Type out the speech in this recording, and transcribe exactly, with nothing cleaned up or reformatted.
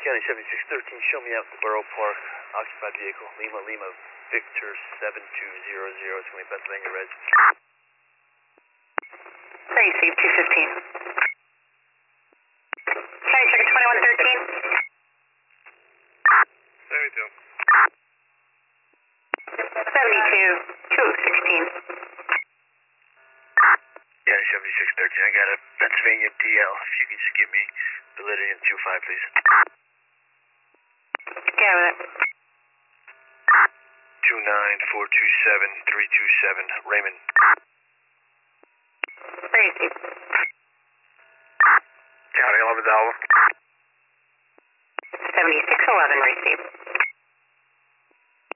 County seventy-six thirteen, show me out the Borough Park, occupied vehicle, Lima Lima, Victor seven two zero zero, it's going to be Pennsylvania Res. Receive two fifteen. County checker twenty-one thirteen. seventy-two. seventy-two, two sixteen. County seventy-six thirteen, I got a Pennsylvania D L, if you can just give me validity in two five, please. Yeah, with it. two nine four two seven three two seven, Raymond. Receive. County eleven thousand. seventy-six eleven, receive.